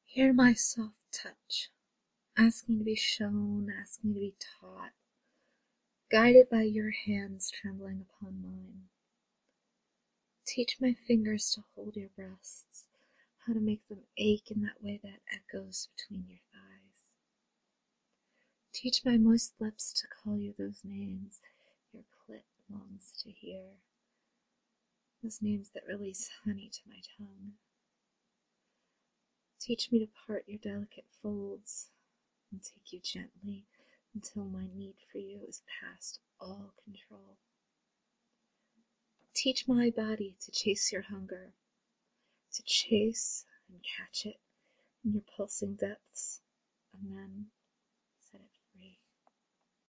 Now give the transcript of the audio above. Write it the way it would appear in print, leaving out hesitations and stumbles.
Hear my soft touch, asking to be shown, asking to be taught, guided by your hands trembling upon mine. Teach my fingers to hold your breasts, how to make them ache in that way that echoes between your thighs. Teach my moist lips to call you those names your clit longs to hear, those names that release honey to my tongue. Teach me to part your delicate folds and take you gently until my need for you is past all control. Teach my body to chase your hunger, to chase and catch it in your pulsing depths, and then